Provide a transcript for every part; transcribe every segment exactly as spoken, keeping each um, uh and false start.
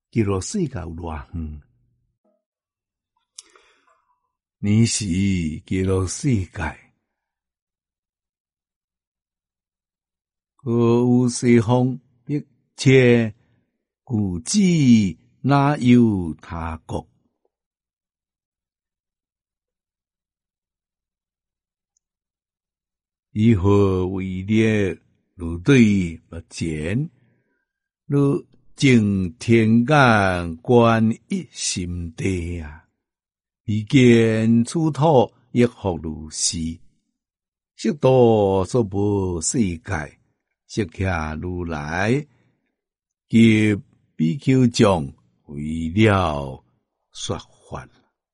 记录世界有偌远？你是记录世界，可有西方一切古迹，哪有他国？以何为烈？如对目前，如正天眼观一心地啊！比见出土亦复如是，悉多所无世界，释迦如来及比丘众为了说法。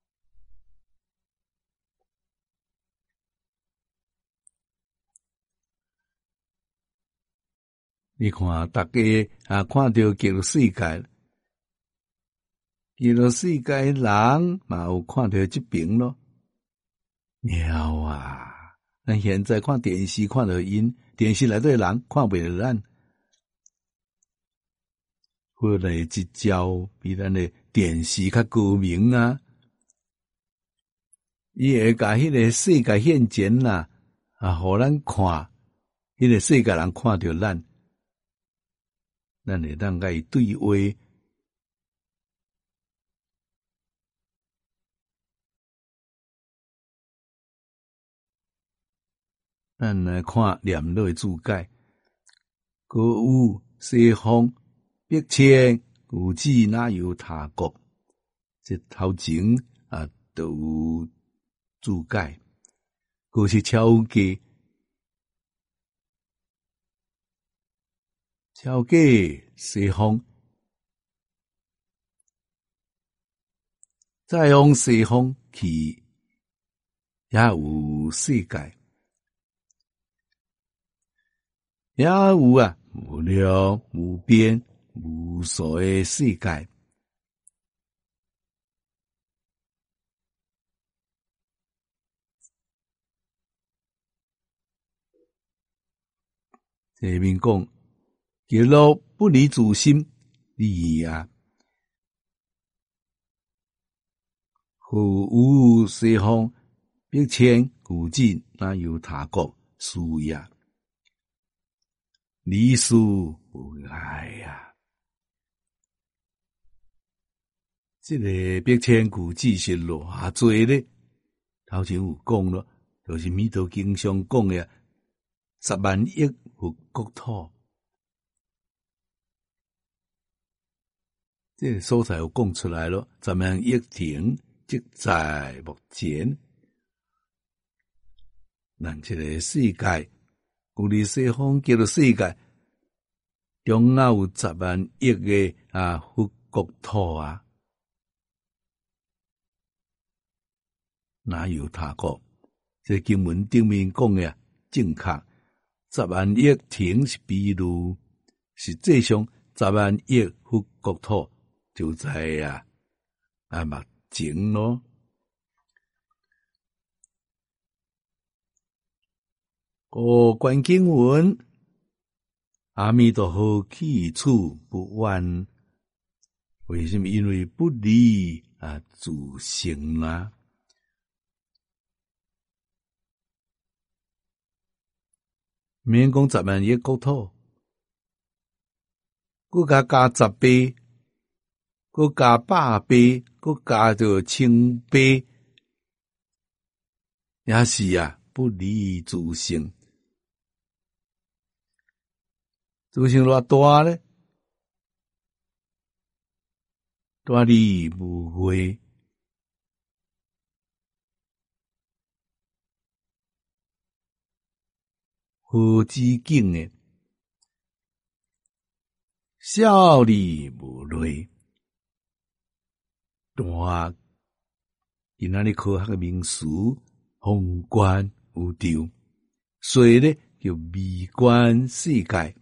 你看，大家啊，看到极乐世界，极乐世界人嘛有看到这边咯。鸟啊，咱现在看电视看到因，电视内底人看不到咱，或者一招比咱的电视较高明啊。伊会甲迄个世界现前啦，啊，互咱看，迄个世界人看到咱。咱会当甲伊对话，咱来看念落的注解。古有西方百千古迹，哪有他国？这头前啊都有注解，古是超过超过西方，再往西方去，也有世界，也有啊无量无边无数的世界。下面讲，极乐不离自心，利啊！何有西方百千古迹，哪有他国事呀？离事不爱呀！这个百千古迹是偌多咧？头前有讲咯，就是弥陀经上讲的十万亿佛国土。这个所在有讲出来咯，十万亿庭即在目前。咱这个世界，有哩西方叫做世界，中央有十万亿个啊佛国土啊，哪有他国？这经文顶面讲的正确，十万亿庭是比喻，实际上十万亿佛国土就在啊啊目前咯。哦，观经文，阿弥陀佛去处不远，为什么？因为不离啊自性啦。免讲十万亿国土，佮加加十倍，佮加百倍，佮加着千倍，也是啊不离自性。自性偌大咧？大理无会，何之境诶？小理无类，大今仔日科学诶名词，宏观宇宙，所以咧叫微观世界。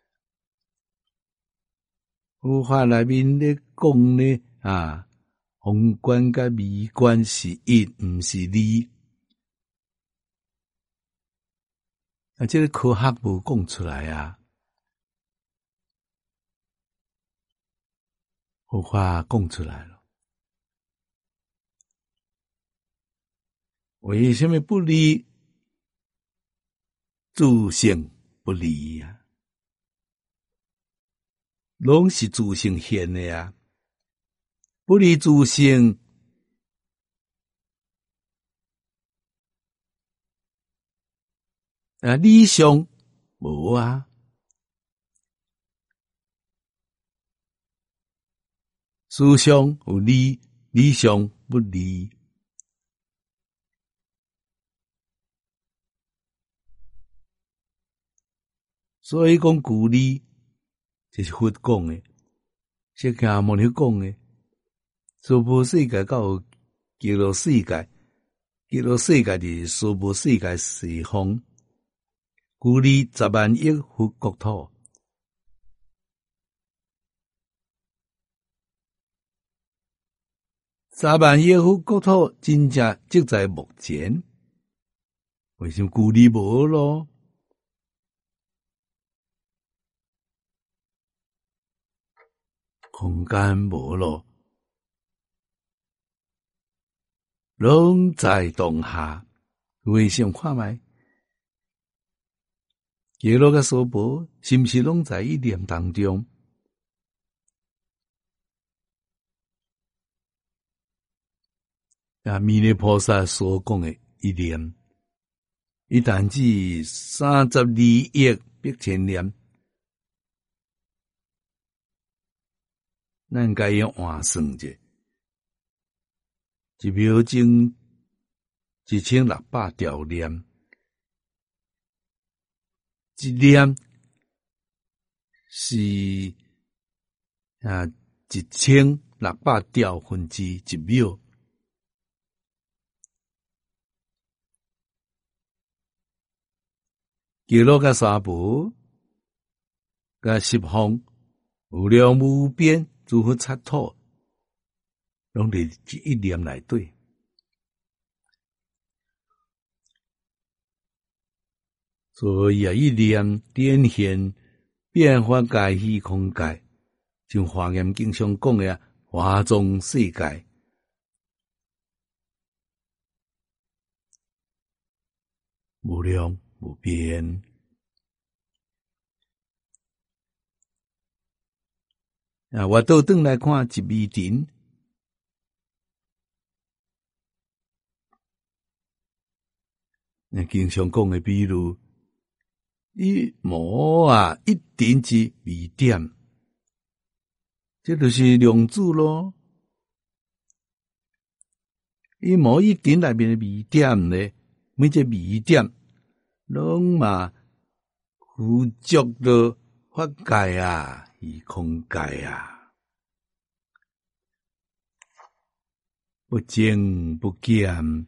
佛法内面咧讲咧啊，宏观甲微观是一，毋是二。啊，这个科学无讲出来啊。 佛法讲出来了。为什么不离自性不离啊？拢是自性现的啊，不离自性，啊，理想无啊，思想有理，理想不离。所以讲故理，就是佛讲的，释迦牟尼讲的。娑婆世界到极乐世界，极乐世界是娑婆世界西方，故理十万亿佛国土。十万亿佛国土真正即在目前，为什么故理无咯？空间无咯，拢在当下。为什么看卖？极乐甲娑婆是毋是拢在一念当中？啊，弥勒菩萨所讲的一念，伊但止三十二亿八千念。咱该用换算者，一秒钟一千六百条念，一念是啊一千六百条分之一秒。极乐甲娑婆甲十方无量无边诸佛刹土，拢伫一念内底。所以啊，一念点现变化界虚空界，像华严经上讲的华藏世界，无量无边。啊，我倒转来看一味尘，那经常讲的比如，一魔啊，一点之微点，这就是量子咯。一魔一点内面的微点呢，每一个微点拢嘛附着了法界啊，虚空界啊，不增不减。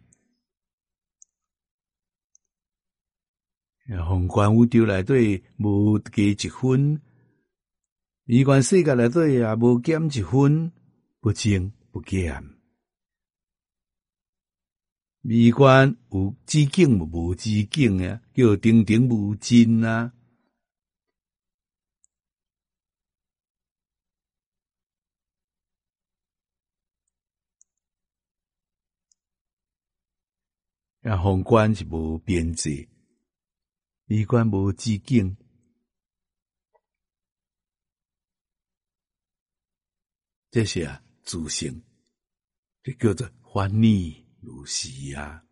宏观宇宙内底无加一分，微观世界内底也无减一分，不增不减。微观有止境无止境啊，叫定定无尽啊。啊，宏观是无边际。微观无止境，这是啊自性，这叫做幻念如是啊。